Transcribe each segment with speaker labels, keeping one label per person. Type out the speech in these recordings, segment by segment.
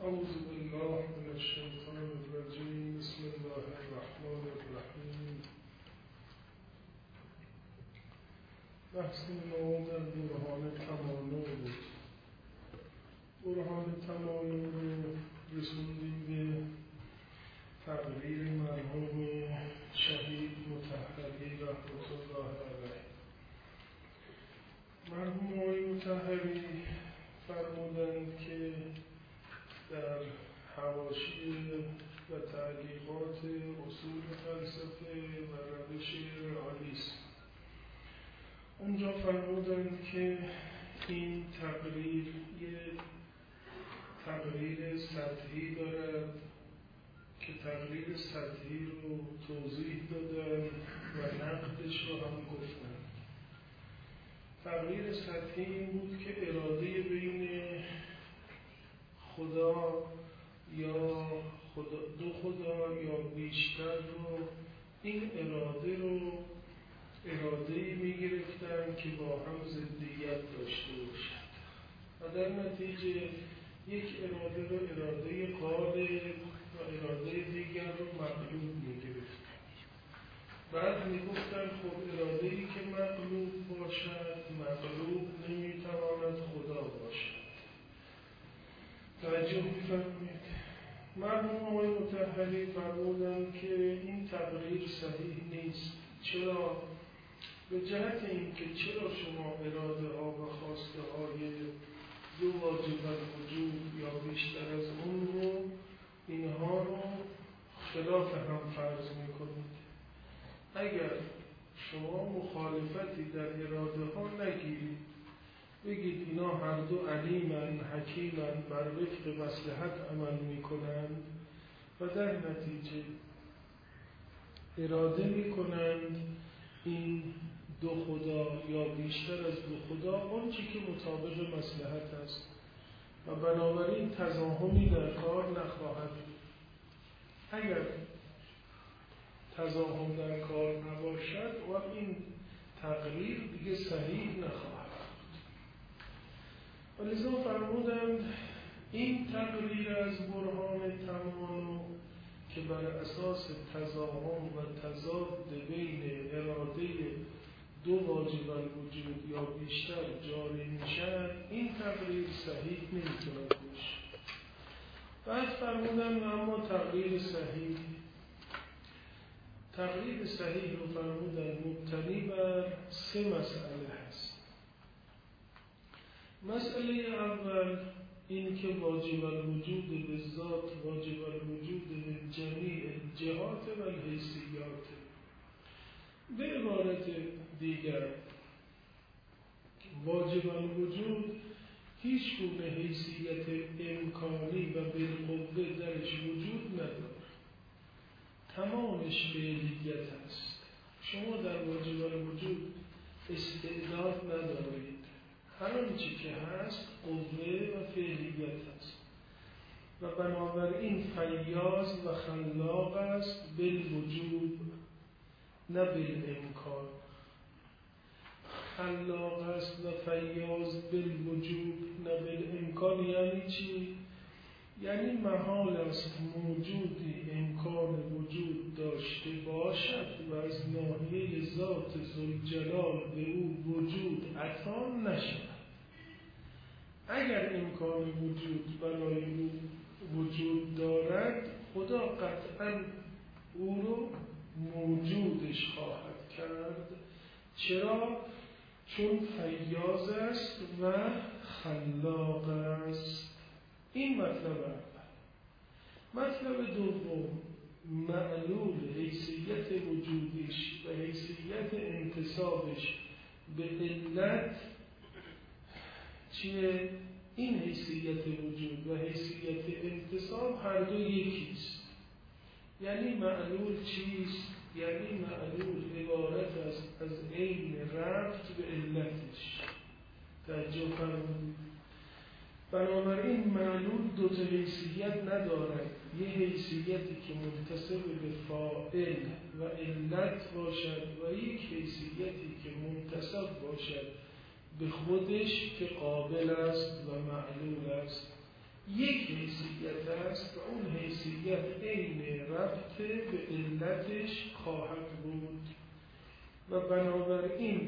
Speaker 1: أعوذ بالله من الشيطان الرجيم. بسم الله الرحمن الرحیم. بحث ما در برهان تمانع بود. برهان تمانع رو رسوندیم به تقریر مرحوم شهید مطهری رحمت الله علیه. مرحوم آقای مطهری فرمودند که در حواشی و تعلیقات اصول فلسفه و روش رئالیسم اونجا فرمودند که این تقریر یک تقریر سطحی دارد که تقریر سطحی رو توضیح دادن و نقدش رو هم گفتن. تقریر سطحی این بود که اراده بین خدا یا دو خدا یا بیشتر رو، این اراده رو اراده‌ای می‌گرفتن که با هم ضدیت داشته باشد و در نتیجه یک اراده رو اراده غالب و اراده دیگر رو مغلوب می‌گرفتن. بعد می‌گفتن خب اراده‌ای که مغلوب باشد مغلوب نمی‌تواند خدا باشد. توجه می‌فرمایید. مرحوم آقای مطهری فرمودند که این تقریر صحیح نیست. چرا؟ به جهت اینکه چرا شما اراده ها و خواسته های دو واجب الوجود یا بیشتر از اون رو اینها رو خلاف هم فرض میکنید. اگر شما مخالفتی در اراده ها نگیرید، بگید اینا هر دو علیمن حکیمن بر وفق مصلحت عمل میکنند و در نتیجه اراده میکنند این دو خدا یا بیشتر از دو خدا اون چی که مطابق مصلحت است و بنابراین تضاهمی در کار نخواهد بود. اگر تضاهم در کار نباشد و این تقریر دیگه صحیح نخواهد. ولذا فرمودند این تقریر از برهان تمانع که بر اساس تضاهم و تضاد بین اراده دو واجب الوجود یا بیشتر جاری میشن، این تقریر صحیح نمیتونه باشه. بعد فرمودند اما تقریر صحیح رو فرمودند مبتنی بر سه مسئله هست. مسئله اول این که واجب الوجود به ذات واجب الوجود به جمیع جهات و الحیثیات. به عبارت دیگر واجب الوجود هیچ گونه حیثیت امکانی و بالقوه درش وجود نداره. تمامش فعلیت است. شما در واجب الوجود استعداد ندارید. هر آنچه که هست قوه و فعلیت است و بنابراین فیاض و خلاق است بالوجود نه بالامکان. خلاق است و فیاض بالوجود نه بالامکان یعنی چی؟ یعنی محال است موجودی امکان وجود داشته باشد و از ناحیه ذات ذوالجلال به او وجود عطا نشود. اگر امکان وجود برای او وجود دارد خدا قطعا او رو موجودش خواهد کرد. چرا؟ چون فیاض است و خلاق است. این مطلب اول. مطلب دوم معلول حیثیت وجودیش و حیثیت انتسابش به علت چیه؟ این حیثیت وجود و حیثیت انتساب هر دو یکیست. یعنی معلول چیست؟ یعنی معلول عبارت است از عین ربط به علتش. توجه فرمودید. بنابراین معلول دو تا حیثیت ندارد. یه حیثیتی که منتسب به فاعل و علت باشد و یک حیثیتی که منتسب باشد به خودش که قابل است و معلول است. یک حیثیت حیثیت است و اون حیثیت عین ربط به علتش خواهد بود و بنابراین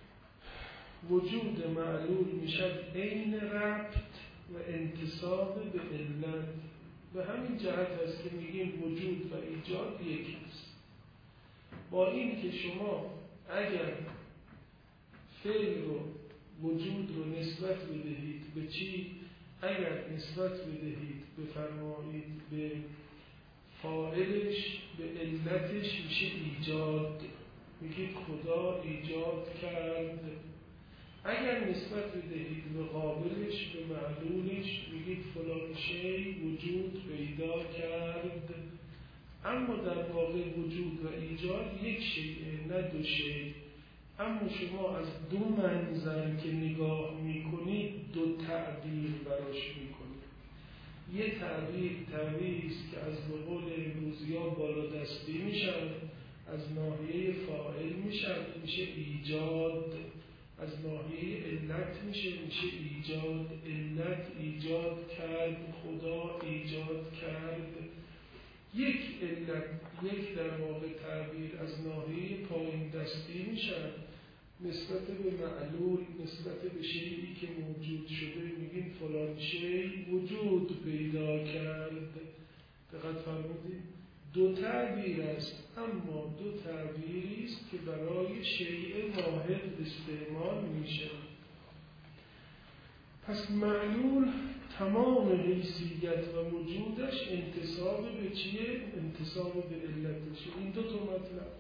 Speaker 1: وجود معلول میشد عین ربط و انتساب به علت. به همین جهت است که میگیم وجود و ایجاد یکی است. با این که شما اگر فعل رو وجود رو نسبت بدهید به چی؟ اگر نسبت بدهید بفرمایید به فاعلش به علتش میشه ایجاد، میگید خدا ایجاد کرد. اگر نسبت بدهید به قابلش به معلولش میگید فلان شی وجود پیدا کرد. اما در واقع وجود و ایجاد یک شیء نه دو شیء. اما شما از دو منظر که نگاه میکنید دو تعبیر براش میکنید. یه تعبیری است که از به قول امروزی‌ها بالا دستی میشن، از ناحیه فاعل میشه ایجاد، از ناحیه علت میشه ایجاد. علت ایجاد کرد، خدا ایجاد کرد. یک علت، یک در واقع تعبیر از ناحیه پایین دستی میشن نسبت به معلول، نسبت به شیئی که موجود شده میگیم فلان شی وجود پیدا کرد. دقت فرمودید؟ دو تعبیر است، اما دو تعبیری است که برای شیء واحد استعمال میشه. پس معلول تمام حیثیت و وجودش انتساب به چیه؟ انتساب به علتشه. این دو تا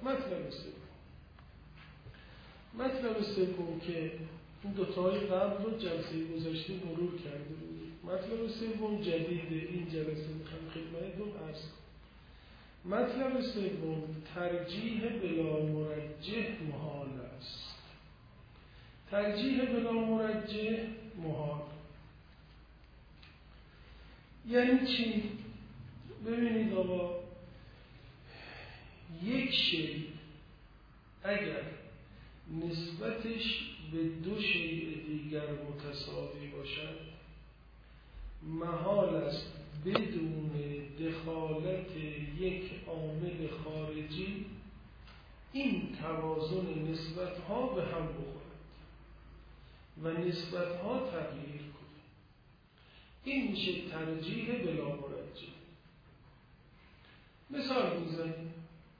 Speaker 1: مطلب سوم که این دوتای قبل رو جلسه گذشته مرور کرده بود. مطلب سوم جدیده، این جلسه میخوام خدمتتون عرض کنم. مطلب سوم ترجیح بلا مرجح محال است. ترجیح بلا مرجح محال یعنی چی؟ ببینید آقا، یک شی اگر نسبتش به دو شیء دیگر متساوی باشد محال است بدون دخالت یک عامل خارجی این توازن نسبت‌ها به هم بخورد و نسبت‌ها تغییر کنه. این میشه ترجیح بلا مرجح. مثال میزنیم،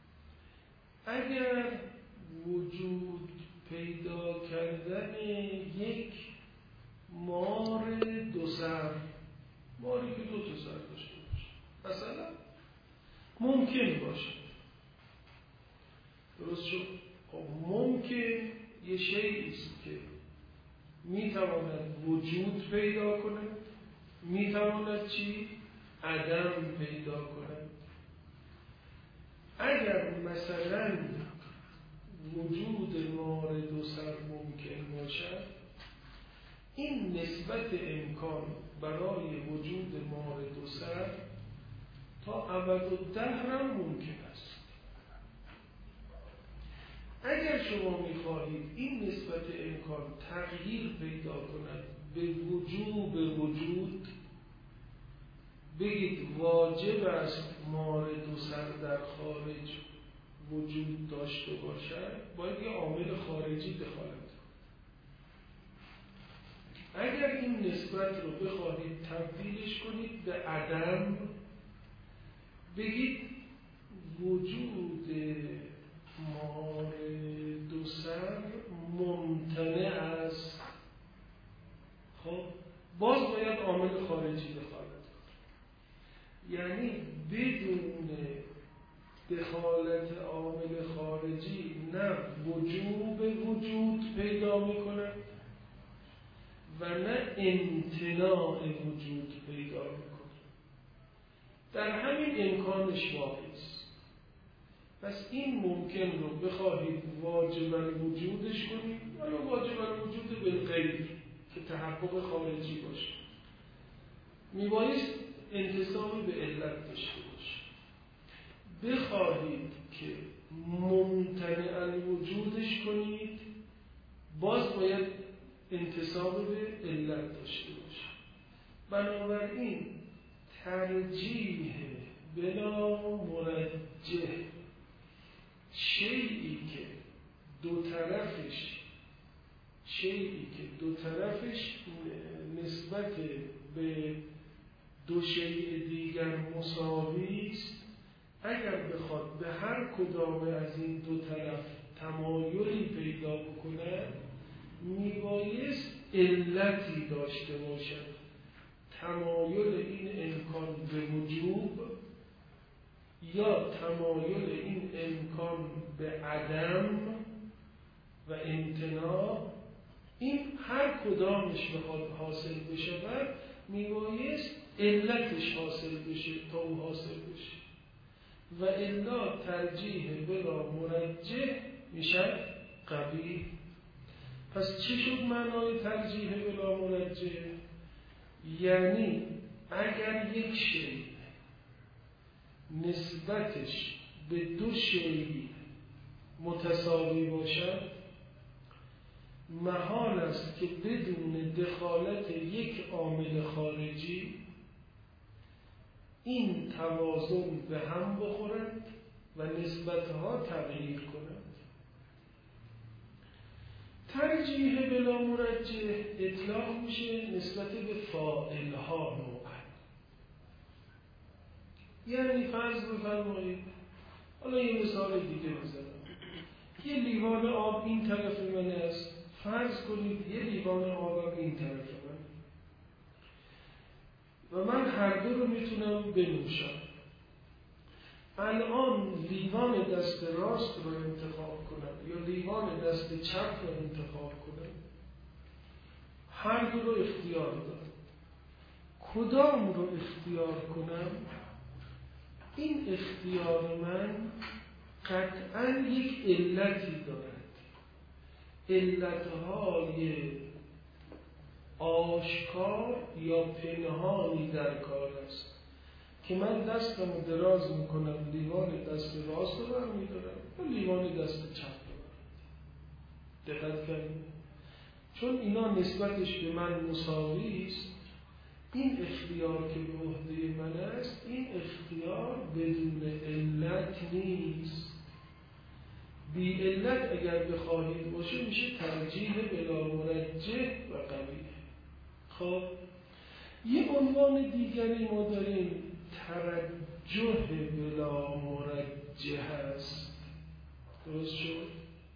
Speaker 1: اگر وجود پیدا کردن یک مار دو سر، ماری که دو تا سر داشته باشه مثلا ممکن باشه، درست شد؟ ممکن یه شیئی است که میتواند وجود پیدا کند، میتواند چی؟ عدم پیدا کند. اگر مثلا وجود مار دو سر ممکن باشد، این نسبت امکان برای وجود مار دو سر تا ابدالدهر ممکن است. اگر شما می‌خواهید این نسبت امکان تغییر پیدا کند به وجوب وجود، بگید واجب است مار دو سر در خارج وجود داشته باشد، باید یه عامل خارجی دخالت کنه. اگر این نسبت رو بخواهید تبدیلش کنید به عدم، بگید وجود مار دو سر ممتنع است. خب باز باید عامل خارجی دخالت کنه. یعنی بدون دخالت عامل خارجی نه وجوب وجود پیدا میکنه و نه امتناع وجود پیدا میکنه. در همین امکانش واقع است. پس این ممکن رو بخواهید واجب الوجودش کنید، ولی واجب الوجود بالغیر که تحقق خارجی باشه، میبایست انتساب به علت داشته باشه. بخواهید که ممتنع الوجودش کنید، باز باید انتساب به علت داشته باشه. بنابراین ترجیح بلا مرجح شیئی که دو طرفش نسبت به دو شیء دیگر مساوی است، اگر بخواد به هر کدام از این دو طرف تمایلی پیدا بکنه میبایست علتی داشته باشد. تمایل این امکان به وجوب یا تمایل این امکان به عدم و امتناع، این هر کدامش بخواد حاصل بشه میبایست علتش حاصل بشه تا او حاصل بشه و الا ترجیح بلا مرجح میشه قبیح. پس چی شد معنای ترجیح بلا مرجح؟ یعنی اگر یک شیء نسبتش به دو شیء متساوی باشد، محال است که بدون دخالت یک عامل خارجی این توازن به هم بخورند و نسبتها تغییر کنند. ترجیح بلا مرجح اطلاق میشه نسبت به فاعلها نوعا. یعنی فرض بفرمایید، حالا یه مثال دیگه بزنم، یه لیوان آب این طرف من است، فرض کنید یه لیوان آب این طرف من و من هر دو رو میتونم بنوشم. الان لیوان دست راست رو انتخاب کنم یا لیوان دست چپ رو انتخاب کنم، هر دو رو اختیار دارم. کدام رو اختیار کنم؟ این اختیار من قطعاً یک علتی دارد. علتهای آشکار یا پنهانی در کار است که من دستم رو دراز میکنم، لیوان دست راست رو برمیدارم و لیوان دست چپ رو برمیدارم. دقت کنید، چون اینا نسبتش به من مساوی است، این اختیار که به عهده من است، این اختیار بدون علت نیست. بی علت اگر بخواهید باشه میشه ترجیح بلا مرجح و قبیح. خب یه عنوان دیگری ما داریم، ترجح بلا مرجح است. درست شد؟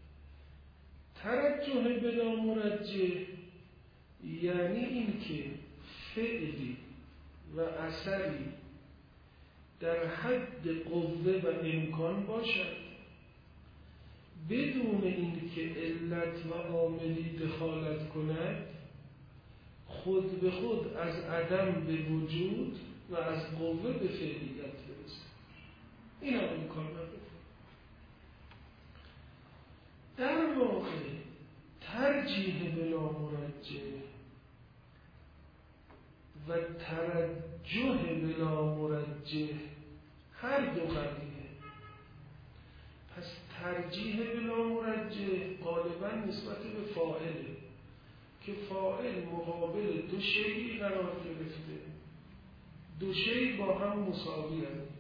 Speaker 1: ترجح بلا مرجح یعنی این که فعلی و اثری در حد قوه و امکان باشد بدون اینکه علت و عاملی دخالت کند، خود به خود از عدم به وجود و از قوه به فعلیت برسد. این هم امکان نداره. در واقع ترجیح بلا مرجح و ترجح بلا مرجح هر دو قضیه. پس ترجیح بلا مرجح غالبا نسبت به فاعله که فاعل مقابل دو شیئی قرار گرفته، دو شیء با هم مساوی هستند.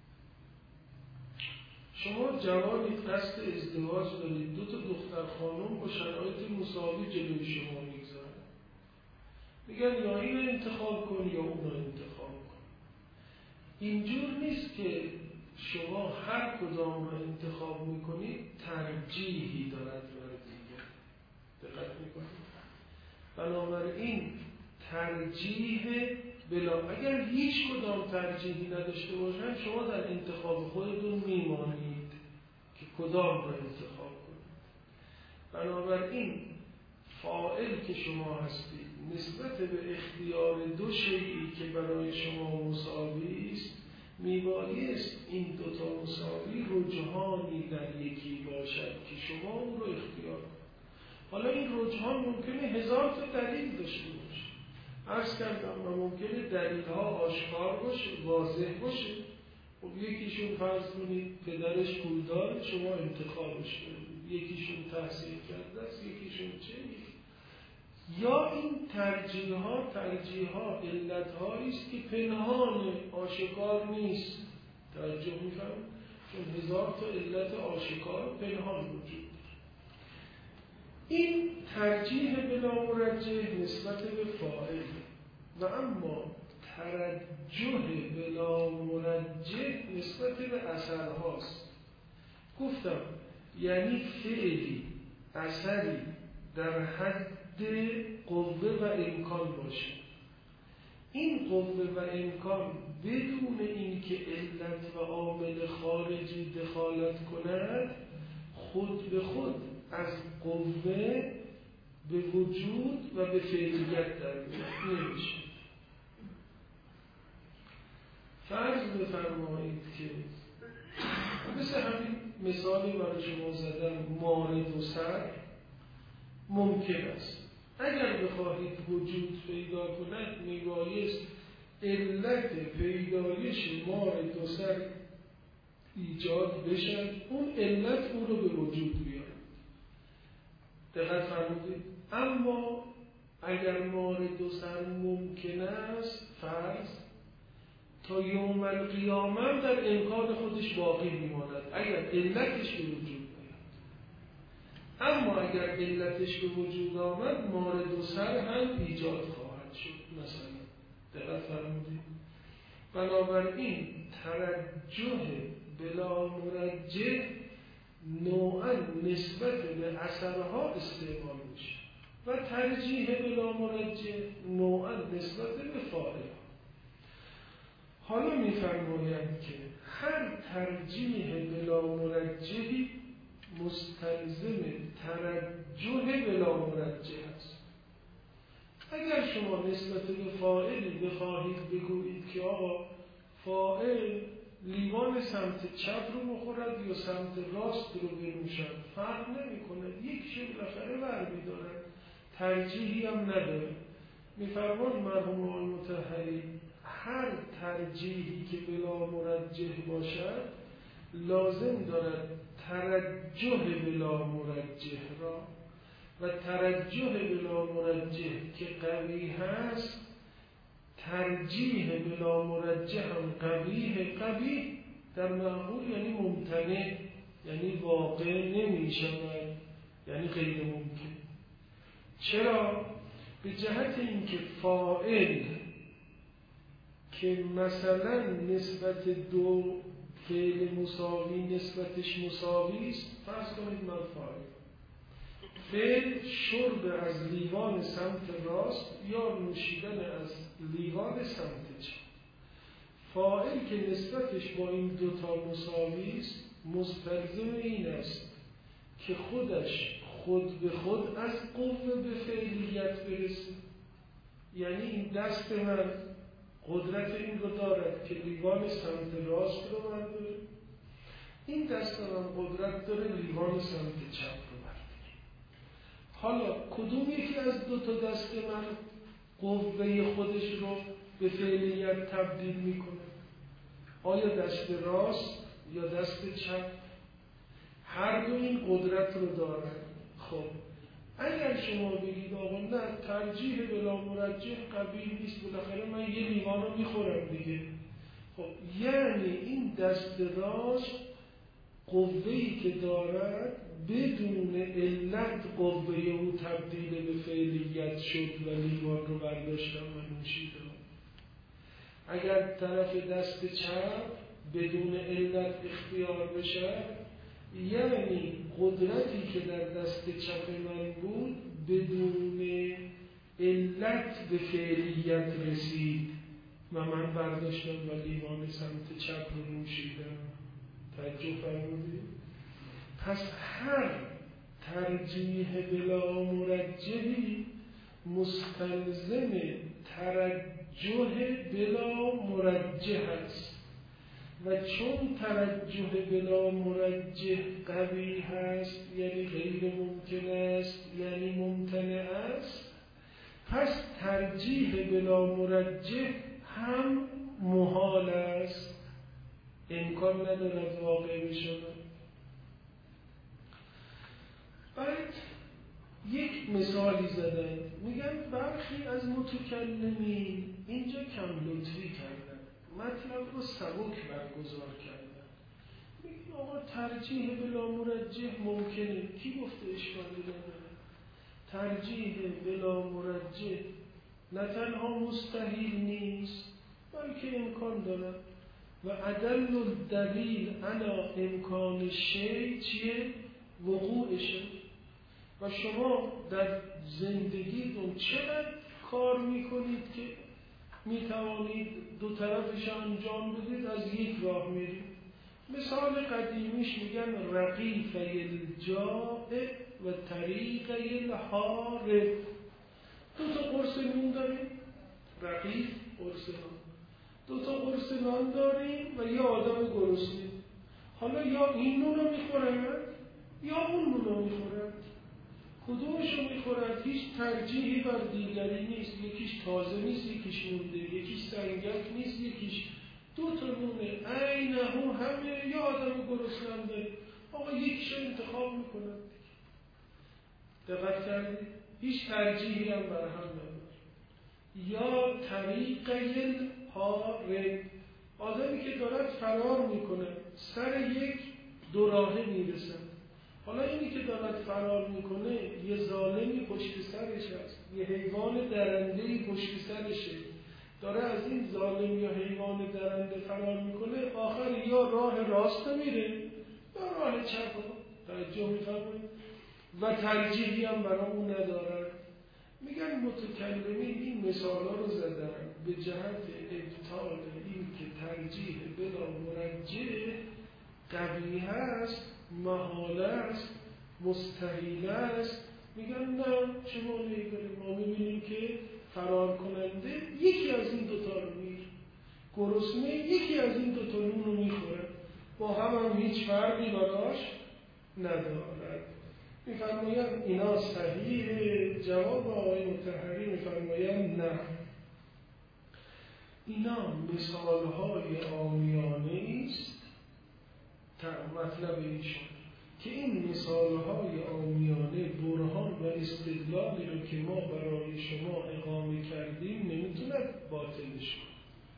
Speaker 1: شما جوانی قصد ازدواج دارید، دو تا دختر خانم با شرایط مساوی جلوی شما میگذارن، میگن یا این رو انتخاب کن یا اون رو انتخاب کن. اینجور نیست که شما هر کدام رو انتخاب میکنید ترجیحی دارد برای دیگر. دقت میکنید؟ بنابراین ترجیح بلا، اگر هیچ کدام ترجیحی نداشته باشن شما در انتخاب خودتون میمانید که کدام رو انتخاب کنید. بنابراین فاعل که شما هستید نسبت به اختیار دو شیئی که برای شما مساوی است میبایست این دوتا مساوی رجحانی در یکی باشد که شما اون رو اختیار کنید. حالا این رجحان ممکنه 1000 تا دلیل داشته باشه، عرض کردم و ممکنه دلیل‌ها آشکار باشه، واضح باشه. خب یکیشون فرض کنید پدرش پولدار، شما انتخابش کنید، یکیشون تحصیل کرده است، یکیشون چه؟ یا این ترجیح ها علت هایی است که پنهان آشکار نیست. توجه می‌فرمایید؟ چون هزار تا علت آشکار پنهان وجود داره. این ترجیح بلا مرجح نسبت به فاعل و اما ترجح بلا مرجح نسبت به اثرهاست. گفتم یعنی فعلی اثری در حد قوه و امکان باشه. این قوه و امکان بدون اینکه علت و عامل خارجی دخالت کند خود به خود از قوه به وجود و به فعلیت در نمیشه. فرض بفرمایید که مثل همین مثالی برای شما زدم، مار دو سر ممکن است اگر بخواهید وجود پیدا کند میبایست علت پیدایش مار دو سر ایجاد بشن، اون علت او رو به وجود بیارد. دقت فرمودید؟ اما اگر مار دو سر ممکن است فرض تا یوم القیامه در امکان خودش باقی میماند اگر علتش به وجود بیاد. اما اگر علتش به وجود آمد مار دو سر هم ایجاد خواهد شد مثلا. دقت فرمودید؟ بنابراین ترجح بلا مرجح نوعا نسبت به اثرها استعمال میشه و ترجیح بلا مرجح نوعا نسبت به فاعل. حالا می‌فرمایند که هر ترجیح بلا مرجحی مستلزم ترجح بلا مرجح است. اگر شما نسبت به فاعلی بخواهید بگویید که آقا فاعل لیوان سمت چپ رو بخورد یا سمت راست رو بنوشد فرق نمی‌کند، یک شی بالاخره برمی‌دارد، ترجیحی هم نداره. می‌فرماید مرحوم آقای مطهری هر ترجیحی که بلا مرجح باشد لازم دارد ترجح بلا مرجح را و ترجح بلا مرجح که قوی هست ترجیح بلا مرجح هم قوی در معقول یعنی ممتنع، یعنی واقع نمی شود، یعنی غیر ممکن. چرا؟ به جهت اینکه فاعل که مثلا نسبت دو فعل مساوی نسبتش مساوی است، فرض کنید من فعل شرب از لیوان سمت راست یا نوشیدن از لیوان سمت چپ، فاعل که نسبتش با این دوتا مساوی است مستلزم این است که خودش خود به خود از قوه به فعلیت برسه. یعنی این دست من قدرت این رو دارد که لیوان سمت راست رو برداره، این دست من قدرت داره لیوان سمت چپ رو برداره. حالا کدوم یکی از دو تا دست من قوه خودش رو به فعلیت تبدیل میکنه؟ آیا دست راست یا دست چپ؟ هر دو این قدرت رو دارن. خب اگر شما بگید آقا نه ترجیح بلا مرجح قبیل نیست، بالاخره من یه لیوان رو میخورم دیگه، خب یعنی این دست راست قوه‌ای که دارد بدون علت قوه او تبدیل به فعلیت شد و لیوان رو برداشتم و نوشیدم. اگر طرف دست چپ بدون علت اختیار بشه یعنی قدرتی که در دست چپ من بود بدون علت به فعلیت رسید و من برداشتم و لیوان سمت چپ رو نوشیدم. توجه فرمودید؟ پس هر ترجیح بلا مرجحی مستلزم ترجح بلا مرجح است و چون ترجح بلا مرجح قوی هست یعنی غیر ممکن است یعنی ممتنع است، پس ترجیح بلا مرجح هم محال است، امکان ندارد واقع بشود. بعد یک مثالی زدن، میگن برخی از متکلمین اینجا کم لطفی کردن، مطلب رو سبک برگزار کردن. میگن آقا ترجیح بلا مرجح ممکنه، کی گفته اشکالی نداره؟ ترجیح بلا مرجح نه تنها مستحیل نیست بلکه امکان داره. و ادل الدلیل علی امکان شیء چیه؟ وقوعشه. و شما در زندگیتون چقدر کار میکنید که میتوانید دو طرفش انجام بدید، از یک راه میرید. مثال قدیمیش میگن رقیفه الجائع و طریقه الحارب. دو تا قرص نون داریم، رقیف قرص نان، دو تا قرص نان داریم و یه آدم گرسنه. حالا یا این نون رو میخورن یا اون نون رو میخورن. کدومش رو میخورن؟ هیچ ترجیحی بر دیگری نیست. یکیش تازه نیست، یکیش مونده، یکیش سنگک نیست، یکیش دو تا نونه عینه همه یا آدم گرسنه. آقا یکیش رو انتخاب میکنن. دقت کردید؟ هیچ ترجیحی هم بر هم نداره. یا طریقه الحارب، آدمی که دارد فرار میکنه سر یک دوراهه میرسن. حالا اینی که دارد فرار میکنه یه ظالمی پشت سرش هست، یه حیوان درنده‌ای پشت سرشه، داره از این ظالم یا حیوان درنده فرار میکنه، آخر یا راه راست میره یا راه چپ. توجه میفرمایید؟ و ترجیحی هم برای اون ندارن. میگن متکلمین این مثالا رو زدن به جهت ابطال این که ترجیح بلا مرجح قبیح است، محال است، مستحیل است. میگن نه، چه مانعی داره؟ ما میبینیم که فرار کننده یکی از این دوتا رو میره، گرسنه یکی از این دوتا نون رو میخوره، با هم هیچ فرقی براش ندارد. میفرمایند اینا صحیحه. جواب آقای مطهری میفرمایند نه، اینا مثالهای عامیانه است. مطلب ایشون که این مثالهای عامیانه برهان و استدلالی رو که ما برای شما اقامه کردیم نمیتوند باطلش کنه.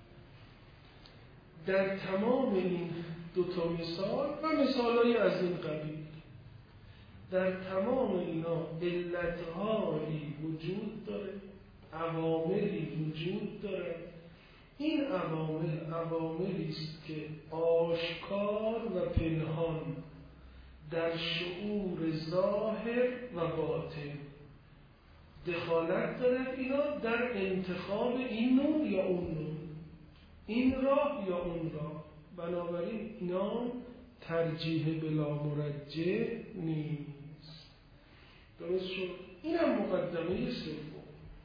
Speaker 1: در تمام این دوتا مثال و مثالهای از این قبیل، در تمام اینا علتهایی وجود داره، عواملی وجود داره. این عواملی است که آشکار و پنهان در شعور ظاهر و باطن دخالت دارد. اینا در انتخاب این نوع یا اون نوع، این راه یا اون راه. بنابراین اینا ترجیح بلا مرجح نیست. درست شد؟ اینم مقدمه سوم.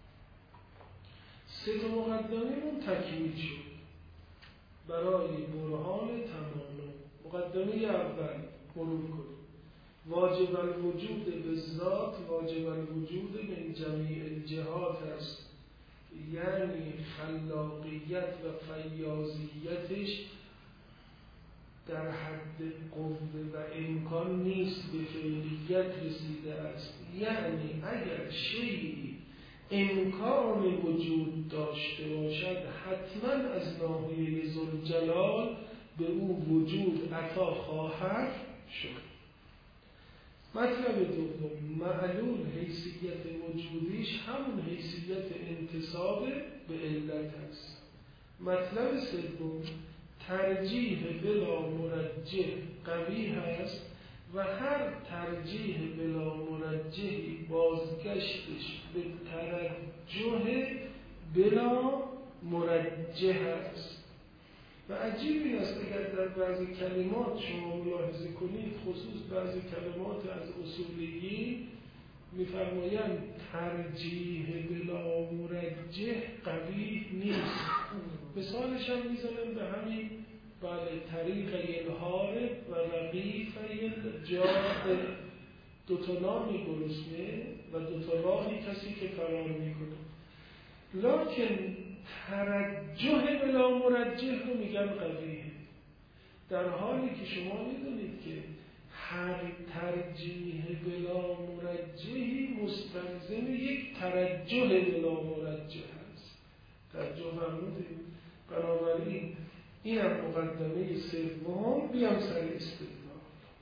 Speaker 1: سه تا مقدمه تکمیل شد برای برهان تمام. مقدمه اول مرور کنید. واجب الوجود به ذات واجب الوجود من جمیع الجهات است، یعنی خلاقیت و فیاضیتش در حد قوه و امکان نیست، به فعلیت رسیده است. یعنی اگر شیئی امکان وجود داشته باشد حتما از ناحیه ذوالجلال به او وجود عطا خواهد شد. مطلب دوم، معلول حیثیت وجودیش همون حیثیت انتساب به علت است. مطلب سوم، ترجیح بلا مرجح قبیح است و هر ترجیح بلا مرجحی بازگشتش به ترجح بلا مرجح است. و عجیب این است اگر در بعضی کلمات شما ملاحظه کنید، خصوص بعضی کلمات از اصولیین میفرمایند ترجیح بلا مرجح قبیح نیست. مثالش هم میزنن به همین طریق الحارب و رقیف الجائع، دوتا نامی گرسنه و دوتا راهی کسی که فرار میکنه. لکن ترجح بلا مرجح رو میگن قبیح، در حالی که شما میدونید که هر ترجیح بلا مرجحی مستلزم یک ترجح بلا مرجح هست. ترجح فرمودیم. بنابراین این هم مقدمه سوم. بیام سر استدلال.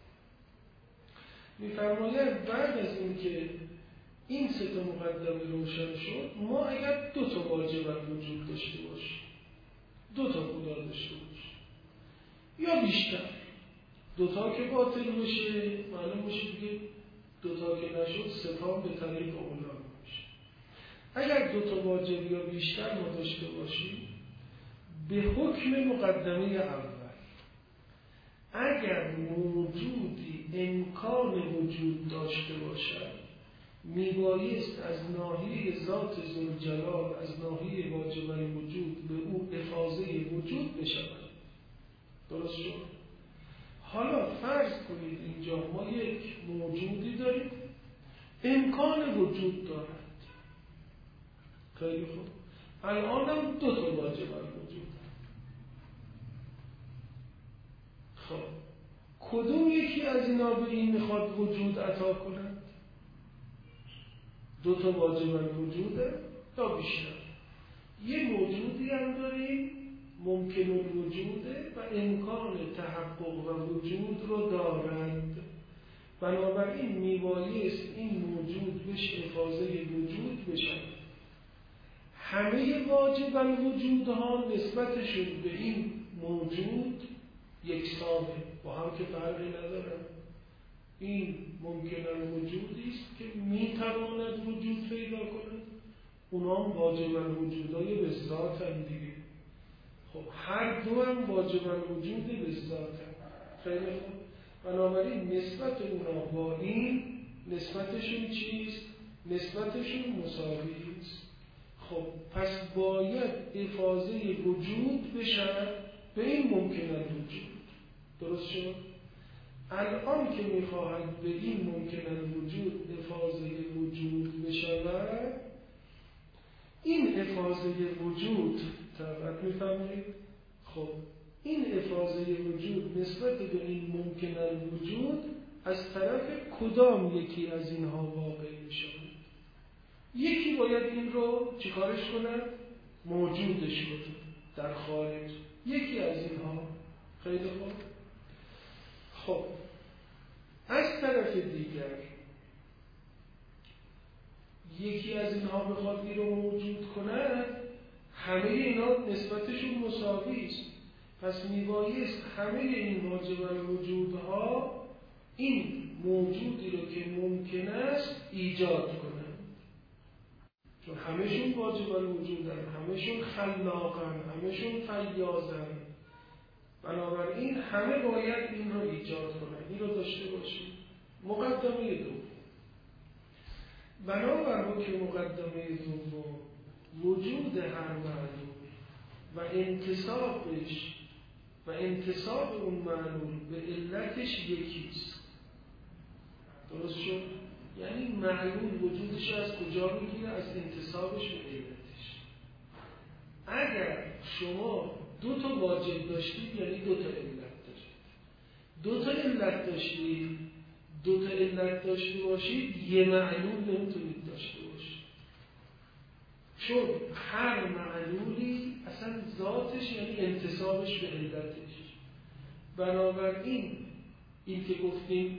Speaker 1: می‌فرماید بعد از این که این سه تا مقدمه روشن شد، ما اگر دو تا واجب وجود داشته باشیم، دو تا خدا داشته باشیم یا بیشتر، دو تا که باطل بشه معلوم باشه دیگه، دو تا که نشد سپاه به طریق اولا میشه. اگر دو تا واجب یا بیشتر ما داشته باشیم به حکم مقدمه اول، اگر موجودی امکان وجود داشته باشد میبایست از ناحیه ذات ذوالجلال، از ناحیه واجب الوجود به او افاضه وجود بشود. درست شد؟ حالا فرض کنید اینجا ما یک موجودی داریم امکان وجود دارد. خیلی خوب. الان هم دو تا واجب الوجود. خب کدوم یکی از اینا به این میخواد وجود عطا کند؟ دو تا واجب الوجوده یا بیشتر. یه موجودی هم داریم ممکن الوجوده و امکان تحقق و وجود رو دارند. بنابراین میبایست این موجود بشه افاضه وجود بشن. همه واجب الوجودها نسبتشون به این موجود یکسانه، با هم که فرقی ندارن. این ممکن الوجودی است که میتواند وجود پیدا کند، اونا هم واجب الوجودهای به ذات هم دیگه. خب هر دو هم واجب الوجود به ذات هم. خیلی خوب. بنابراین نسبت اونا با این نسبتشون چیست؟ نسبتشون مساوی است. خب پس باید افاضه وجود بشن به این ممکن الوجود. درست شد؟ الان که میخواهد به این ممکن الوجود افاضه وجود بشود، این افاضه وجود طبعا میفهمید؟ خب این افاضه وجود نسبت به این ممکن الوجود از طرف کدام یکی از اینها واقع میشود؟ یکی باید این رو چیکارش کند؟ موجودش کنه در خارج. یکی از اینها. خیلی خوب. خب از طرف دیگر یکی از اینها بخواد این رو موجود کند، همه اینا نسبتشون مساوی است. پس میبایست همه این واجب الوجودها این موجودی رو که ممکن است ایجاد کنند. چون همهشون واجب الوجودن، همهشون خلاقن، همهشون فیاضن. بنابراین همه باید این رو ایجاد کنن. این رو داشته باشیم. مقدمه دوم. بنابر حکم مقدمه دوم وجود هر معلوم و انتصاب اون معلوم به علتش یکیست. درست شد؟ یعنی معلوم وجودش از کجا میگیره؟ از انتصابش به علتش. اگر شما دو تا واجب داشتید یعنی دو تا علت داشتید. دو تا علت داشتید، دو تا علت داشته باشید یه معلول نمیتونید داشته باشید. چون هر معلولی اصلا ذاتش یعنی انتصابش به علتش. بنابراین این که گفتیم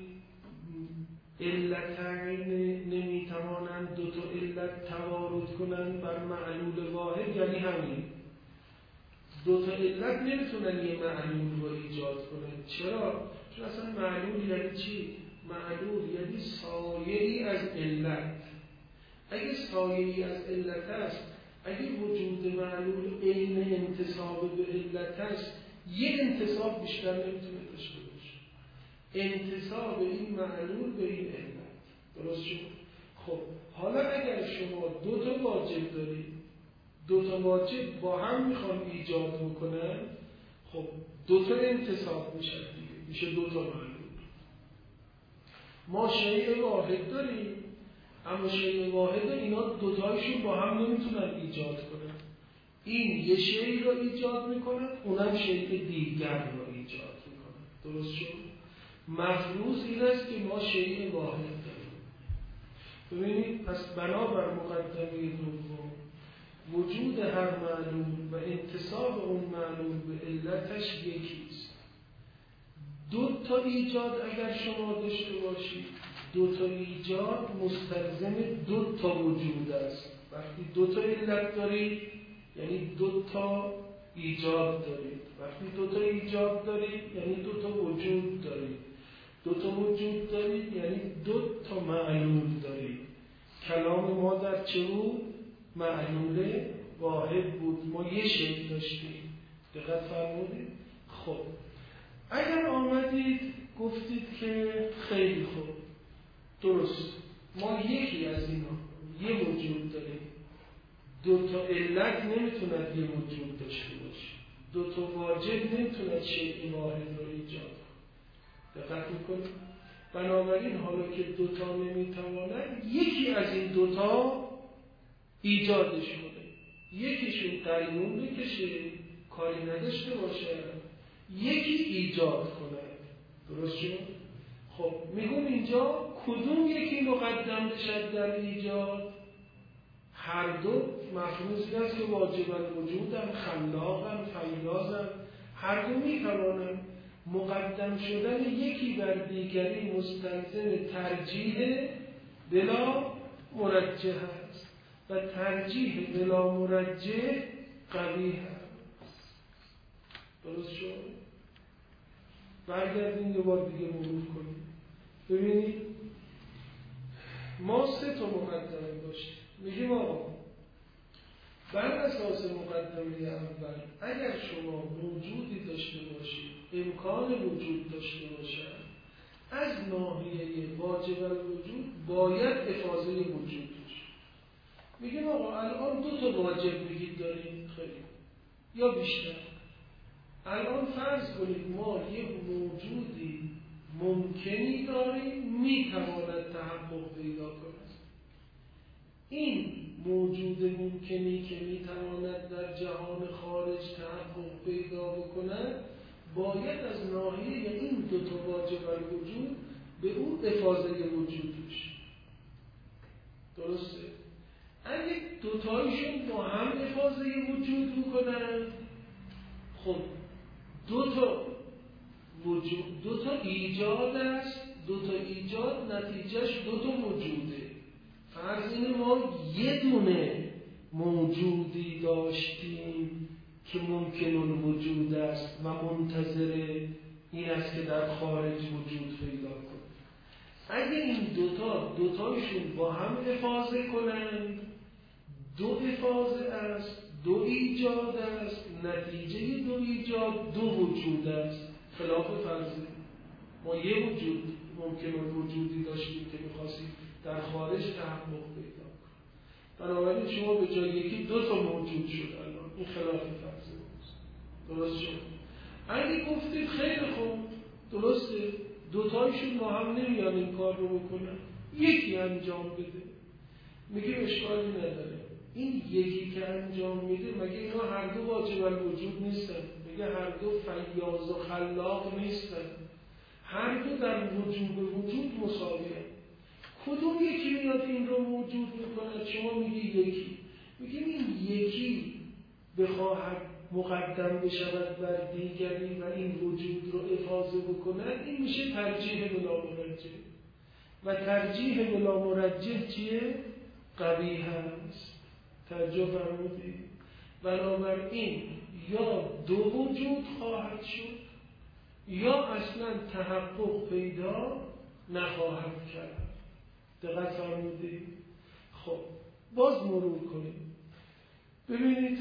Speaker 1: علتین نمیتوانند دو تا علت توارد کنند بر معلول واحد، یعنی همین دو تا علت نمیتونن یه معلول رو ایجاد کنن. چرا؟ چون اصلا معلول یعنی چی؟ معلول یعنی سایه‌ای از علت. اگه سایه‌ای از علت است، اگه وجود معلول عین انتصاب به علت است، یه انتصاب بیشتر نمیتونه داشته باشه. انتصاب این معلول به این علت. درست شد؟ خب حالا اگر شما دو تا واجب دارید، دو تا واجب با هم میخوان ایجاد بکنن، خب دو تا انتصاب میشه دیگه، میشه دو تا معلول. ما شیء واحد داریم، اما شیء واحد اینا دوتایشون با هم نمیتونن ایجاد کنن. این یه شیء رو ایجاد میکنن، اونم شیء دیگر رو ایجاد میکنن. درست شد؟ مفروض این است که ما شیء واحد داریم. ببینید پس بنابر مقدمه دوم وجود هر معلوم و انتساب اون معلوم به علتش یکیست. دو تا ایجاد اگر شما داشته باشید، دو تا ایجاد مستلزم دو تا وجود است. وقتی دو تا علت دارید یعنی دو تا ایجاد دارید. وقتی دو تا ایجاد دارید یعنی دو تا وجود دارید. دو تا وجود دارید یعنی دو تا معلول دارید. کلام ما در چه بود؟ معلول واحد بود. ما یه شکل داشتیم. دقت فرمودید؟ خب اگر آمدید گفتید که خیلی خوب درست ما یکی از اینا یه وجود داریم، دو تا علت نمیتوند یه وجود داشته باشه، دو تا واجب نمیتوند شیء واحد رو ایجاد کنه. دقت میکنید؟ بنابراین حالا که دو تا نمیتواند یکی از این دو تا ایجادش کنه، یکیشون قیمون بکشه کاری نداشته باشه، یکی ایجاد کنه. درست شد؟ خب میگم اینجا کدوم یکی مقدم بشد در ایجاد؟ هر دو مفروض است که واجب الوجودن، خلاقن، فیاضن، هر دو میتوانند. مقدم شدن یکی بر دیگری مستلزم ترجیح بلا مرجح است و ترجیح بلا مرجح قبیح است. درست شد؟ برگردیم یه بار دیگه مرور کنیم. ببینید ما سه تا مقدمه داشتیم. میگیم آقا بر اساس مقدمه اول اگر شما موجودی داشته باشید امکان وجود داشته باشد از ناحیه واجب الوجود باید افاضه وجود باشه. میگیم آقا الان دو تا واجب بگید داریم خیلی یا بیشتر. الان فرض کنید ما یک موجودی ممکنی داریم میتواند تحقق پیدا کند. این موجود ممکنی که میتواند در جهان خارج تحقق پیدا بکند باید از ناحیه این دو تا واجب الوجود به او افاضه وجود بشه. درسته؟ اگه دوتایشون با هم افاضه وجود بکنن خب دو تا وجود، دو تا ایجاد است، دو تا ایجاد نتیجهش دو تا وجوده. فرض اینه ما یه دونه موجودی داشتیم که ممکن الوجود است و منتظر این است که در خارج وجود پیدا کنه. اگه این دوتایشون با هم افاضه کنند دو افاضه است، دو ایجاد است، نتیجه دو ایجاد دو وجود است. خلاف فرضه ما یه وجود ممکن الوجودی داشتیم که می‌خواستیم در خارج تحقق پیدا کنیم. بنابراین شما به جای یکی دو تا موجود شد الان. این خلاف فرضه است. درست شد؟ اگه گفتید خیلی خوب درسته دوتایشون با هم نمیان این کار رو بکنن یکی انجام بده. میگیم اشکالی نداره. این یکی که انجام میده مگه اینا هر دو واجب الوجود نیستن؟ میگه هر دو فیاض و خلاق نیستن؟ هر دو در وجود مساویه. کدوم یکی میاد این رو موجود میکنه؟ شما میگی یکی. میگیم این یکی بخواهد مقدم بشود بر دیگری و این وجود رو افاضه بکنه این میشه ترجیح بلا مرجح. و ترجیح بلا مرجح چیه؟ قبیح است. توجه فرمودید؟ بنابراین یا دو وجود خواهد شد یا اصلا تحقق پیدا نخواهد کرد. دقت فرمودید؟ خب باز مرور کنیم. ببینید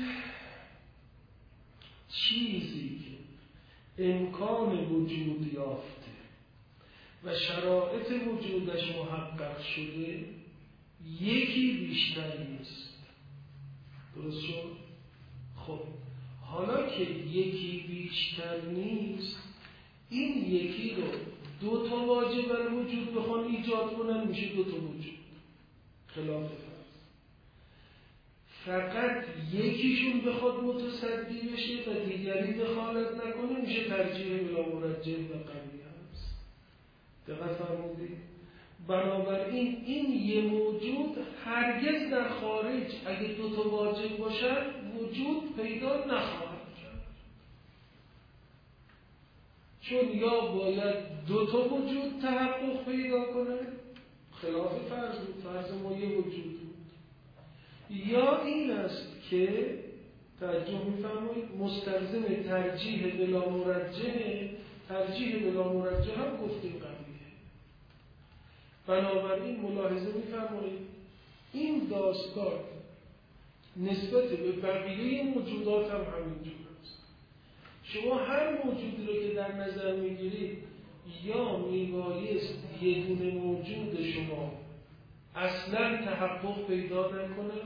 Speaker 1: چیزی که امکان وجود یافته و شرایط وجودش محقق شده یکی بیشتر نیست. درست شد؟ خب حالا که یکی بیشتر نیست این یکی رو دو تا واجب الوجود بخوان ایجاد کنن میشه دو تا وجود. خلاف فرض. فقط یکیشون بخواد متصدی بشه و دیگری دخالت نکنه میشه ترجیح بلا مرجح و قبیح است. دقت فرمودید؟ بنابراین این یه موجود هرگز در خارج اگه دو تا واجب باشد وجود پیدا نخواهد کرد، چون یا باید دو تا وجود تحقق پیدا کنه، خلاف فرض بود، فرض ما یه وجود بود، یا این است که توجه می‌فرمایید مستلزم ترجیح بلا مرجح، ترجیح بلا مرجح هم گفتیم قبلیه. بنابراین ملاحظه می‌فرمایید این داستان نسبت به بقیه موجودات هم همینجور است. شما هر موجودی رو که در نظر می‌گیرید یا میبایست یه دونه موجود شما اصلا تحقق پیدا نکنه،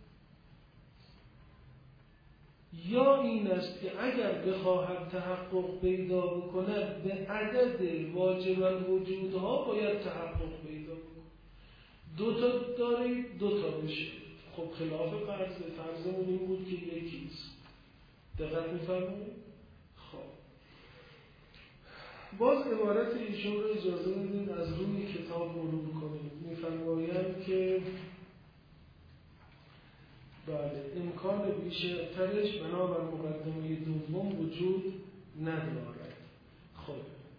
Speaker 1: یا این است که اگر بخواهد تحقق پیدا بکند به عدد واجب الوجودها باید تحقق پیدا بکنه. دو تا دارید دو تا بشه، خب خلاف فرضمون این بود که یکیست. دقت می‌فرمایید؟ خب باز عبارت ایشون رو اجازه بدید از روی کتاب مرور کنید. می‌فرمایند که بله امکان بیشترش بنابر مقدمه دوم وجود ندارد. خب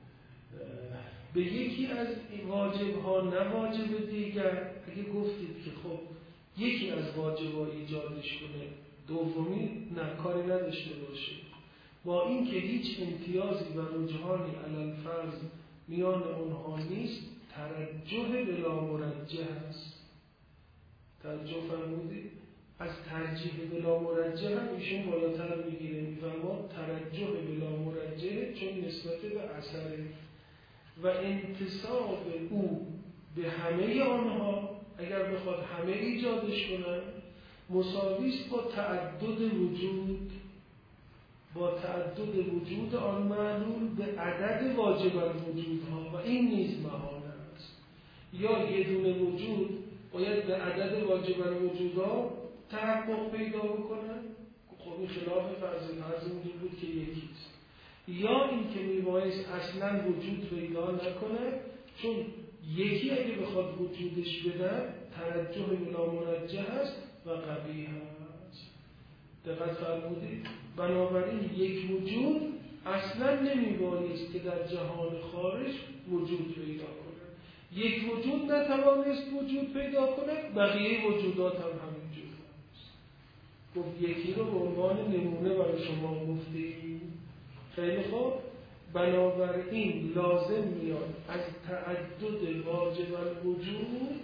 Speaker 1: به یکی از واجب ها نه واجب دیگر اگه گفتید که خب یکی از واجب ها ایجادش کنه دومی نه کاری نداشته باشه، با این که هیچ امتیازی و رجحانی علی الفرض میان اونها نیست، ترجح بلا مرجح است. توجه فرمودید؟ از ترجیح بلا مرجح هم ایشون بالاتر میگیره، میفرما ترجح بلا مرجح چون نسبت به اثر و انتصاب او به همه آنها اگر بخواد همه ایجادش کنن مساویست با تعدد وجود، با تعدد وجود آن معلول به عدد واجب الوجودها و این نیز محال است. یا یه دونه وجود باید به عدد واجب الوجودها تحقق پیدا بکنن، خب این خلاف فرض موجود بود که یکیست، یا این که میبایست اصلا وجود پیدا نکنه چون یکی اگه بخواد وجودش بده ترجح بلا مرجح است و قبیح است. دقت فرمودید؟ بنابراین یک وجود اصلا نمیبایست که در جهان خارج وجود پیدا کنه، یک وجود نتوانست وجود پیدا کنه بقیه وجودات هم همینجور است. گفت یکی رو به عنوان نمونه برای شما گفتیم. خیلی خوب، بنابراین لازم میاد از تعدد واجب الوجود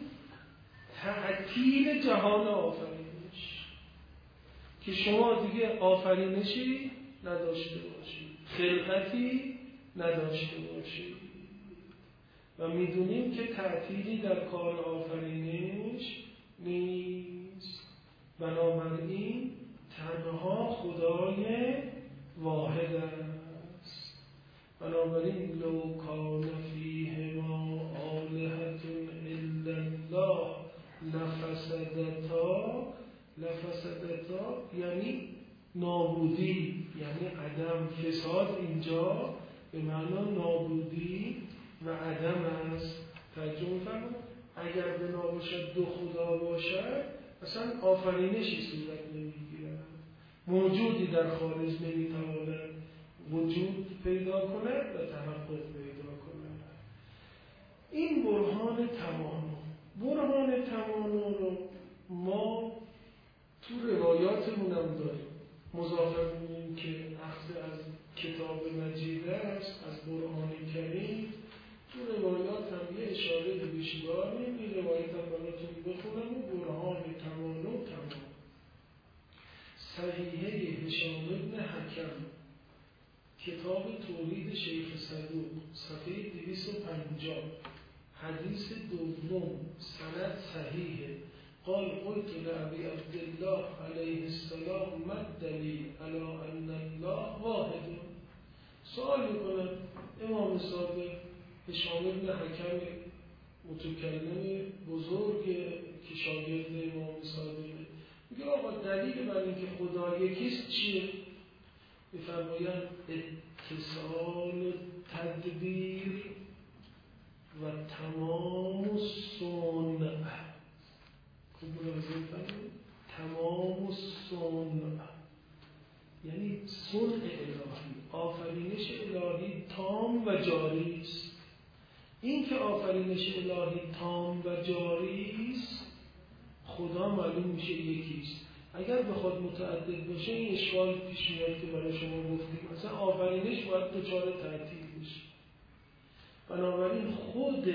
Speaker 1: تعطیل جهان آفرینش، که شما دیگه آفرینشی نداشته باشید، خلقتی نداشته باشید و میدونیم که تعطیلی در کار آفرینش نیست. بنابراین تنها خدای واحد است. بنابراین لو کان فیهما آلهة الا الله لفسدتا یعنی نابودی، یعنی عدم. فساد اینجا به معنی نابودی و عدم است. ترجمه فرمود اگر بنا باشد دو خدا باشد اصلا آفرینشی صورت نمیگیرد، موجودی در خارج نمیتواند وجود پیدا کند و تحقق پیدا کند. این برهان تمانا رو ما تو روایاتمون هم داریم. مضافر می‌بینیم که اخذ از کتاب مجید است، از برهان کریم. تو روایات هم یه اشاره بهش داریم. این روایت هم براتون بخونم. و برهان تمام صحیحه هشام ابن حکم، کتاب توحید شیخ صدوق، صفحه 250، حدیث دوم، سند صحیحه. قال قلت لأبي عبد الله علیه السلام ما الدلیل علی ان الله واحد. سوال میکنن امام صادق هشام ابن حکم متکلم بزرگ که شاگرد امام صادقه، میگه آقا دلیل بر اینکه خدا یکیست چیه؟ میفرمایند اتصال تدبیر و تمام صنع. خوب ملاحظه کنید، تمام صنع یعنی صنع الهی، آفرینش الهی تام و جاری است. این که آفرینش الهی تام و جاری است، خدا معلوم میشه یکیست. اگر بخواد متعدد باشه این اشکال پیش میاد که برای شما گفتیم، مثلا آفرینش باید دچار تعطیل بشه. بنابراین خود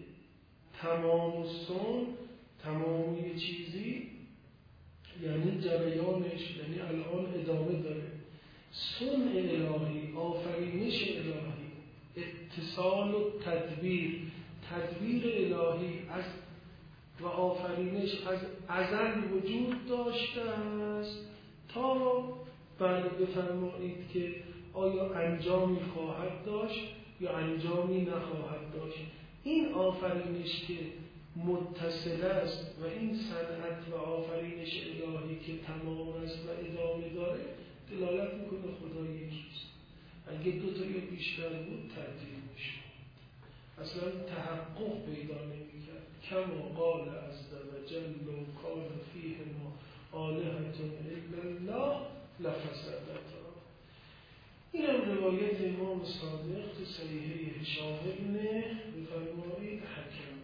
Speaker 1: تمام صنع، تمام چیزی یعنی جریانش، یعنی الان ادامه داره. صنع الهی، آفرینش الهی، اتصال و تدبیر الهی از و آفرینش از ازل وجود داشته است تا بعد بفرمایید که آیا انجامی خواهد داشت یا انجامی نخواهد داشت. این آفرینش که متصل است و این صنعت و آفرینش الهی که تمام است و ادامه داره دلالت میکنه خدا یکیست. اگه دو تا یا بیشتر بود تعطیل میشه، اصلا تحقق پیدا نمیکرد. کما قال عز و جل لو کان فیهما آلهة الا الله لفسدتا. این هم روایت امام صادق تو صحیحه هشام ابن بفرمایید حکم.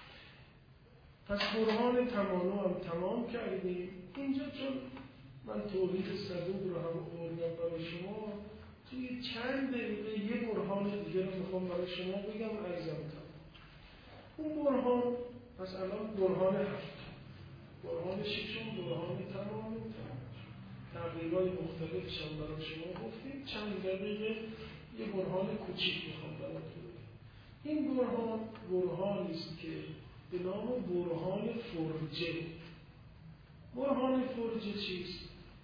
Speaker 1: پس برهان تمام هم تمام کردیم. اینجا چون من توحید صدوق رو هم آوردم برای شما، توی چند دقیقه یه برهان دیگه رو میخوام برای شما بگم عرضم کنم. اون برهان پس الان برهان هفت، برهان ششم برهان تمام تقریبای مختلفش هم برای شما گفتیم. چند دقیقه یه برهان کوچیک میخوام براتون بگم. این برهان برهانی است که به نام برهان فرجه. برهان فرجه چیست؟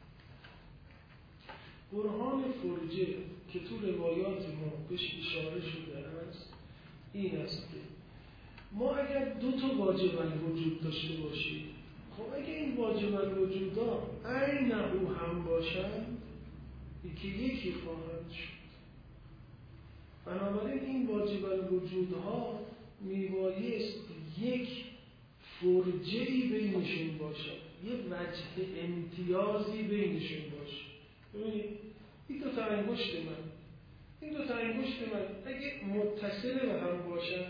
Speaker 1: برهان فرجه که تو روایات ما بهش اشاره شده است این است که ما اگر دو تا واجب الوجود داشته باشیم، خب اگه این واجب الوجودها عینه هم باشند که یکی خواهند شد. بنابراین این واجب الوجودها میبایست یک فرجه‌ای بینشون باشد، یک وجه امتیازی بینشون باشه. ببینید این دو تا انگشت من اگه متصل به هم باشن،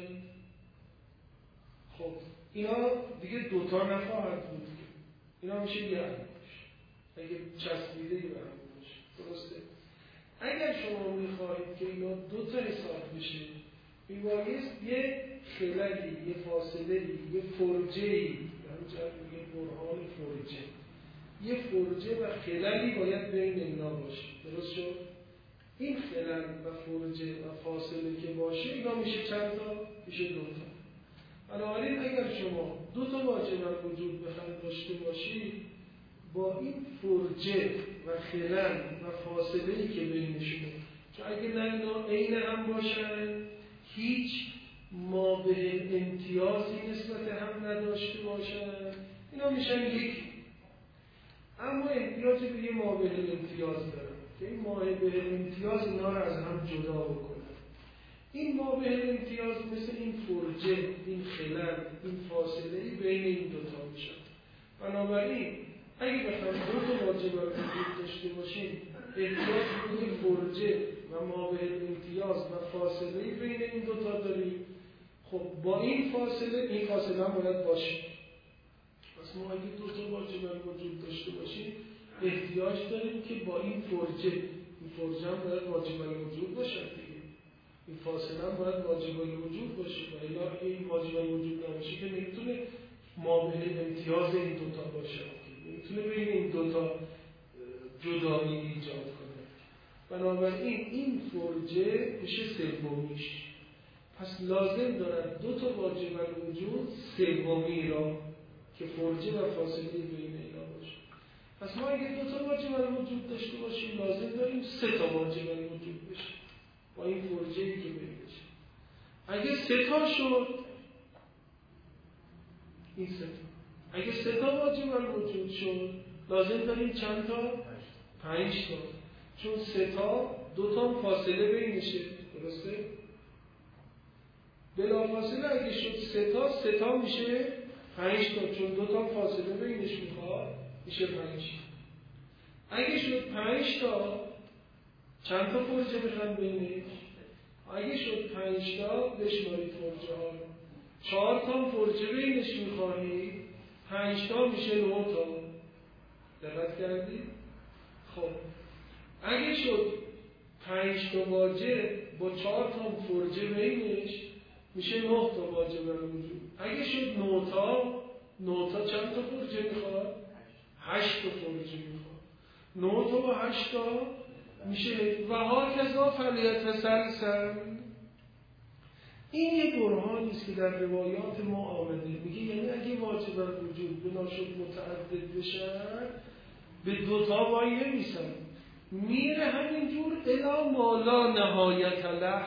Speaker 1: خب اینا دیگه دوتا نخواهد بود، اینا میشه یه انگشت اگه چسبیده به هم باشه. درسته؟ اگر شما میخواهید که اینا دوتا حساب بشه، میبایست یه خللی، یه فاصله‌ای، یه فرجه‌ای، همینجا میگه برهان فرجه، یه فرجه و خللی باید بین اینا باشه. درست شد؟ این خلل و فرجه و فاصله که باشه اینا میشه چند تا؟ میشه دوتا. بنابراین اگر شما دو تا واجب وجود بخواید داشته باشید، با این فرجه و خلل و فاصله‌ای که بینشونه، چون اگه نه اینا عین هم باشن، هیچ مابه امتیازی نسبت هم نداشته باشن، اینا میشن یکی. اما امتیاز به یه مابه امتیاز دارن که این مابه امتیاز اینا رو از هم جدا بکنن. این مابه امتیاز مثل این فرجه، این خلل، این فاصله‌ای بین این دوتا میشن. بنابراین اگه بخوام دو تا واجب وجود داشته باشیم، احتیاج به این فرجه و مابه امتیاز و فاصله‌ای بین این دوتا داریم. خب با این فاصله هم باید باشه. پس ما اگه دو تا واجب وجود داشته باشیم، احتیاج داریم که با این فرجه هم باید واجب وجود باشه دیگه. این فاصله هم باید واجب وجود باشه و الا اگه این واجب وجود نباشه که نمیتونه مابه امتیاز این دوتا باشه، نمیتونه بین این دوتا جدایی ایجاد کنه. بنابراین این فرجه میشه سومیش. پس لازم دارد دو تا واجب الوجود سومی را که فرجه و فاصله بین اینا باشه. پس ما اگه دو تا واجب الوجود داشته باشیم، لازم داریم سه تا واجب الوجود بشه با این فرجه‌ای که بینشه. اگه سه تا شد، این سه تا اگه سه تا واجب الوجود شد، لازم داریم چند تا؟ 5 تا. چون سه تا دو تا فاصله بینشه. درسته؟ بلافاصله اگه شد 3 تا میشه 5 تا، چون 2 تا فاصله بینش میخواد میشه 5. اگه شد 5 تا چند تا فرجه بخواد بینش؟ اگه شد 5 تا بشمارید فرجه ها رو. 4 تا فرجه بینش میخواهید، 5 تا میشه 9 تا. دقت کردید؟ خب اگه شد 5 تا واجب با 4 تا فرجه بینش میشه 9 تا واجب وجود. اگه شد 9 تا چند تا فرجه میخواد؟ 8 تا فرجه میخواد. 9 تا با 8 تا میشه و ها کذا فلیتسلسل. این یه برهانی است که در روایات ما آمده، میگه یعنی اگه واجب وجود بنا شد متعدد بشن به 2 تا وای نمیسن، میره همینجور الی ما لا نهایت له.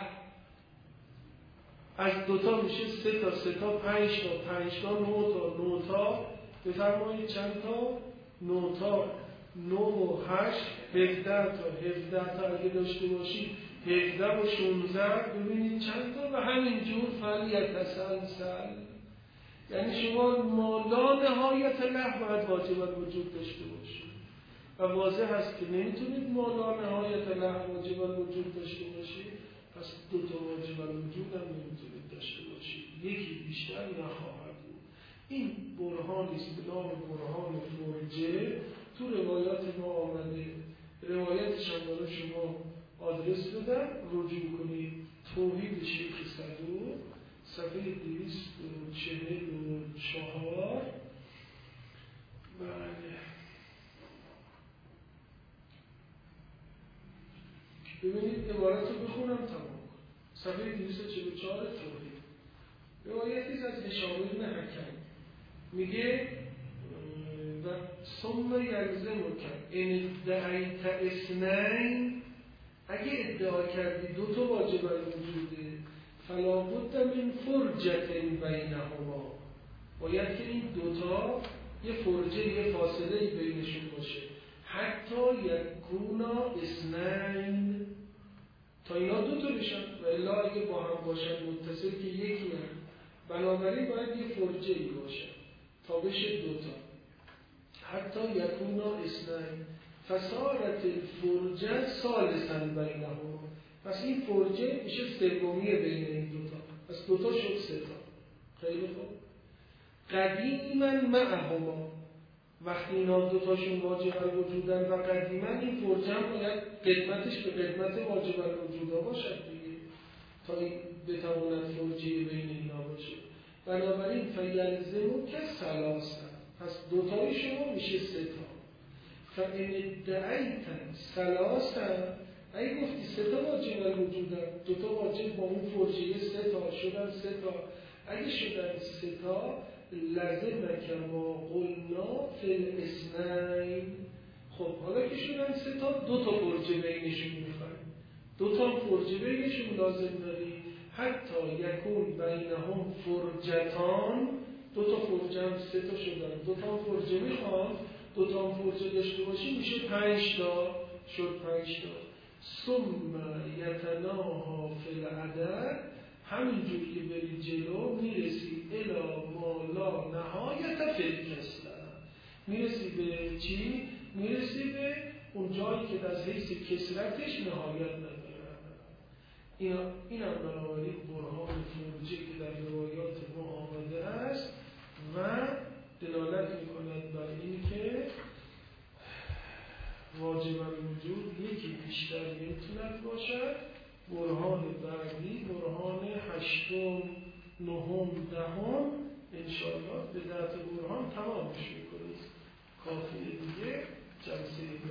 Speaker 1: از 2 تا میشه 3 تا، 3 تا 5 تا، 5 تا 9 تا بفرمایید چند تا؟ 9 تا 9 و 8 17 تا اگه داشته باشید 17 و 16 ببینید چند تا و همینجور فلیتسلسل. یعنی شما مالا نهایت له باید واجب وجود داشته باشید و واضح هست که نمیتونید مالا نهایت له واجب وجود داشته باشید، پس 2 تا واجب وجود هم نمیتونید داشته باشید، یکی بیشتر نخواهد بود. این برهانی است به نام برهان فرجه، تو روایات ما آمده. روایتش هم برای شما آدرس بدم، رجوع کنید. توحید شیخ صدوق صفحه 244. بله ببینید عبارت رو بخونم تمام. صفحه 244 توحید. روایتی از هشام بن حکم میگه و ثم یلزمک ان ادعیت اثنین، اگه ادعا کردی 2 تا واجب وجوده فلا بد من فرجة بینهما، باید که این 2 تا یه فرجه یه فاصله بینشون باشه، حتی یکونا اثنین، تا اینا 2 تا بشن و الا اگه با هم باشن متصل که یکی هم، بنابراین باید یه فرجه ای باشه تا بشه 2 تا. حتی یکونا اثنین فصارت الفرجه ثالثا بینهما، پس این فرجه میشه سومی بین این 2 تا، پس 2 تا شد 3 تا. خیلی خوب. قدیما معهما، وقتی اینا 2 تاشون واجب وجودن و قدیما این فرجه هم باید قدمتش به قدمت واجب وجودا باشد دیگه تا بتواند فرجه بین اینا باشه. بنابراین فیلزمو که ثلاثه، پس 2 تای شما میشه 3 تا. فان ادعیت ثلاثه، اگه گفتی 3 تا واجب وجودن، 2 تا واجب با اون فرجه 3 تا شدن 3 تا، اگه شدن 3 تا لازمک ما قلنا فی الاثنین. خب حالا که شدن 3 تا 2 تا فرجه بینشون میخوایم، 2 تا فرجه بینشون لازم داری، حتی یکون بینهم فرجتان، 2 تا فرجه هم 3 تا شدن، 2 تا فرجه میخوام، 2 تا فرجه داشته باشی میشه 5 تا، شد 5 تا. ثم یتناها فی العدد، همینجور که بری جلو میرسی الی ما لا نهایت فی الکسرة، میرسی به چی؟ میرسی به اون جایی که از حیث کسرتش نهایت نداره. این هم بنابراین برهان فرجه که در روایات ما آمده است و دلالت میکند بر این که واجب الوجود یکی بیشتر نمیتوند باشد. برهان بعدی برهان 8م 9م 10م انشاءالله به ذات برهان تمامش میکنید. کافیه دیگه جلسه